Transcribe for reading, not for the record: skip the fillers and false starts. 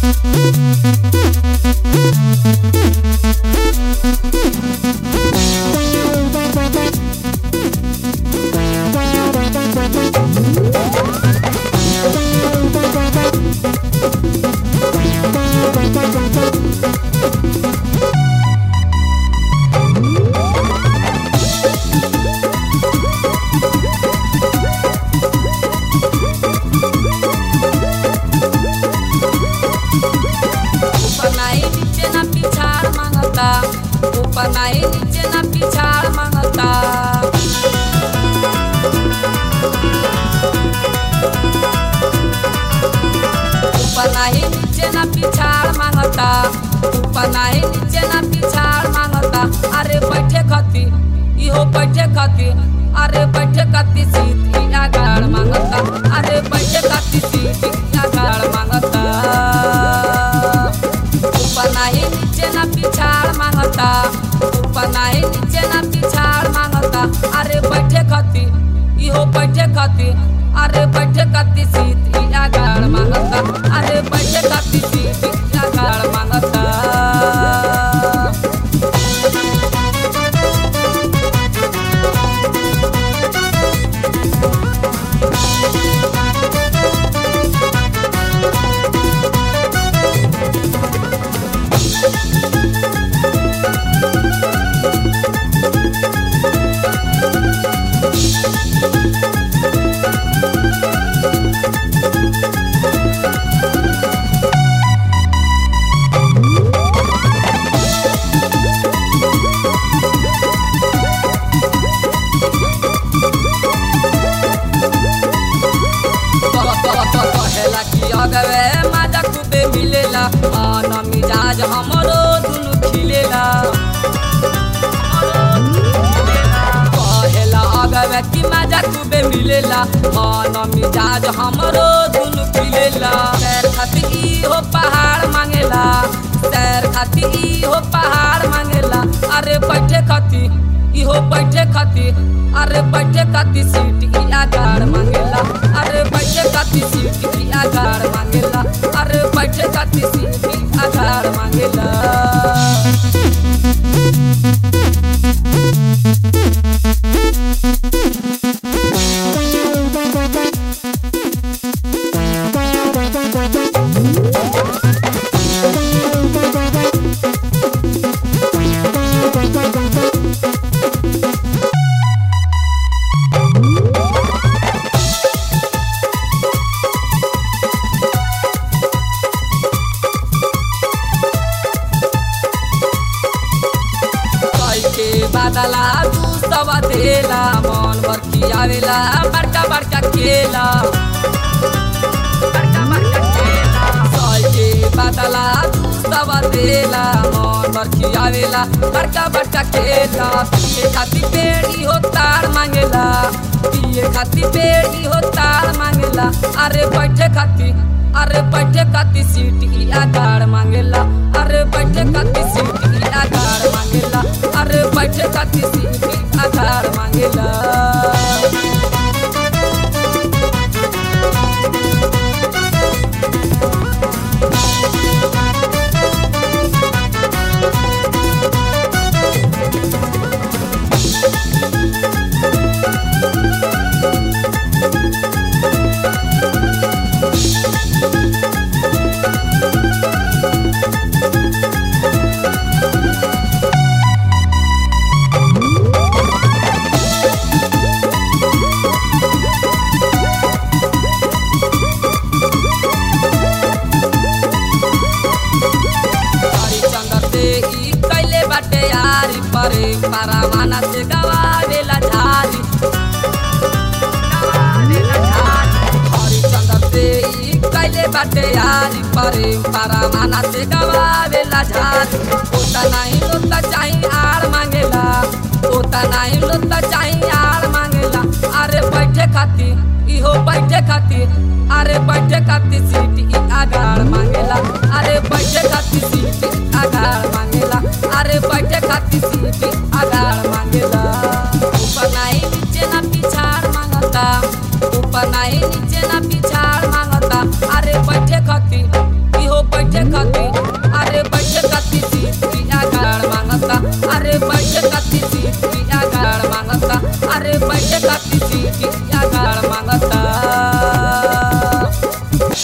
ऊपर नाही नीचे ना पिछाड़ मांगता। ऊपर नाही नीचे ना पिछाड़ मांगता। ऊपर नाही नीचे ना पिछाड़ मांगता। अरे बैठे खती इहो बैठे खती। अरे बैठे खती सीधी आगाड़ मांगता। अरे बैठे खती सीधी आगाड़ मांगता। ऊपर नाही नीचे ना पिछाड़ मांगता। ऊपर नाही नीचे ना पिछाड़ मांगता। अरे बैठे खती इहो बैठे खती। अरे बैठे खती सीधी आगाड़ मांगता। अरे बैठे खती सीधी आगाड़ मांगता। अगवे मजा खूबे मिलेला। आना मिजाज हमरो दुनु खिलेला। कहेला अगवे की मजा खूबे मिलेला। आना मिजाज हमरो दुनु खिलेला। सैर खाती हो पहाड़ मांगेला। सैर खाती हो पहाड़ मांगेला। अरे बैठे खाती इहो बैठे खाती। अरे बैठे खाती सीट की आगाड़ मांगेला। अरे बैठे खाती सीट की आगाड़ मांगेला। अरे बैठे खाती सीट की आगाड़ मांगेला। बादला तू सवा देला। मन भर खियावेला बड़का बड़का खेला। बड़का बड़का खेला सही के बादला तू सवा देला। मन भर खियावेला बड़का बड़का खेला। पिए खाती पेड़ी हो तार मांगेला। पिए खाती पेड़ी हो तार मांगेला। अरे बैठे खाती अरे बैठे खाती सीट की आगाड़ मांगेला। अरे बैठे खाती सीट की आगाड़ मांगेला। अरे बैठे खाती सीट की आगाड़ मांगेला। परे परवाना से गवावेला झारी। हरिचंद्र से कैले बाटे यारी। परे परवाना से गवावेला झारी। ओता नहीं लोता चाहिए आड़ मांगेला। ओता नहीं लोता चाहिए आड़ मांगेला। अरे बैठे खाती इहो बैठे खाती। अरे बैठे खाती सीट की आगाड़ मांगेला। अरे बैठे खाती सीट की आगाड़ मांगेला। अरे बैठे खाती सीट की आगाड़ मांगेला। ऊपर नहीं नीचे ना पिछाड़ मांगता। ऊपर नहीं नीचे ना पिछाड़ मांगता। अरे बैठे खाती इहो बैठे या गाड़ मांगता